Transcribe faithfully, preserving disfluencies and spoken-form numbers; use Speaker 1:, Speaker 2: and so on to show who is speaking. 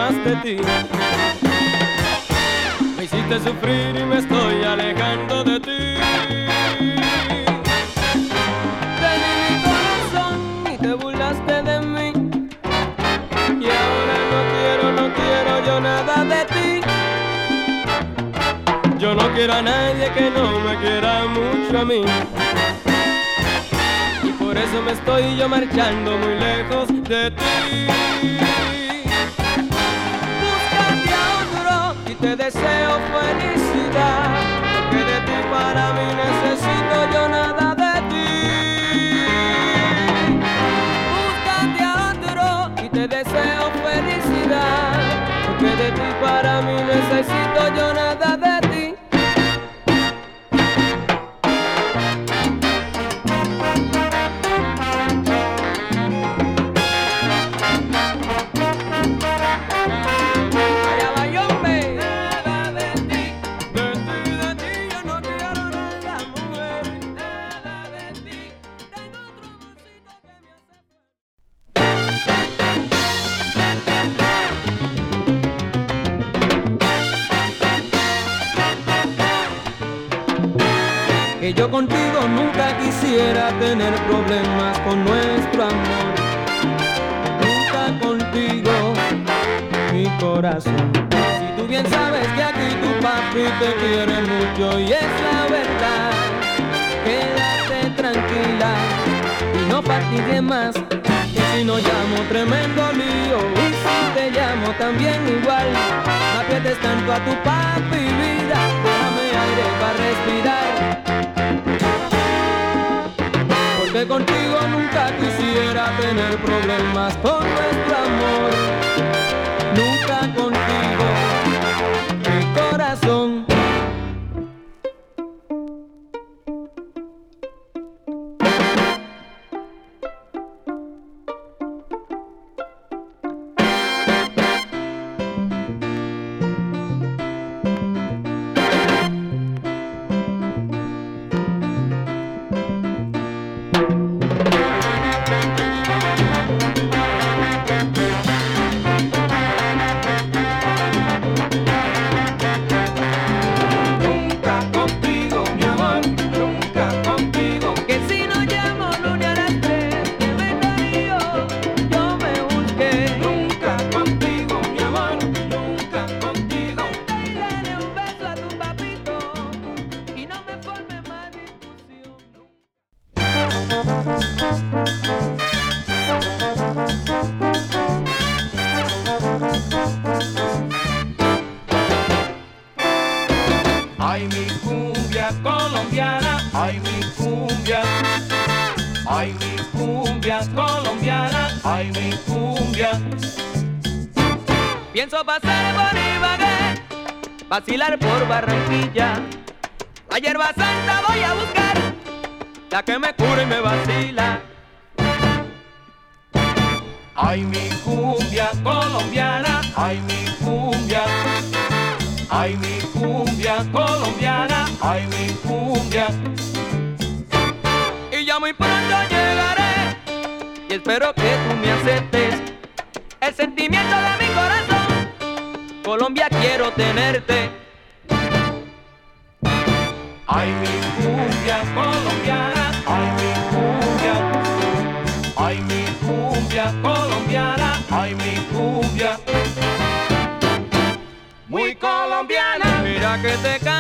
Speaker 1: más de ti. Me hiciste sufrir y me estoy alejando de ti. Te di mi corazón y te burlaste de mí. Y ahora no quiero, no quiero yo nada de ti. Yo no quiero a nadie que no me quiera mucho a mí. Y por eso me estoy yo marchando muy lejos de ti. Búscate a otro y te deseo felicidad, porque de ti para mí necesito yo nada de ti. Búscate a otro y te deseo felicidad, porque de ti para mí necesito yo nada de ti. Que yo contigo nunca quisiera tener problemas con nuestro amor. Nunca contigo, mi corazón. Si tú bien sabes que aquí tu papi te quiere mucho y es la verdad, quédate tranquila y no fatigues más, que si no llamo tremendo lío y si te llamo también igual. No aprietes tanto a tu papi, vida, déjame aire para respirar. Que contigo nunca quisiera tener problemas con nuestro amor. Nunca contigo, mi corazón.
Speaker 2: Ay, mi cumbia colombiana, ay, mi cumbia. Ay, mi cumbia colombiana, ay, mi cumbia.
Speaker 1: Pienso pasar por Ibagué, vacilar por Barranquilla. La hierba santa voy a buscar, la que me cura y me vacila.
Speaker 2: Ay, mi cumbia colombiana, ay, mi cumbia. Ay, mi cumbia colombiana, ay, mi cumbia.
Speaker 1: Y ya muy pronto llegaré, y espero que tú me aceptes el sentimiento de mi corazón. Colombia, quiero tenerte.
Speaker 2: Ay, mi cumbia colombiana, ay, mi cumbia. Ay, mi cumbia colombiana, ay, mi cumbia. Muy colombiana.
Speaker 1: Mira que te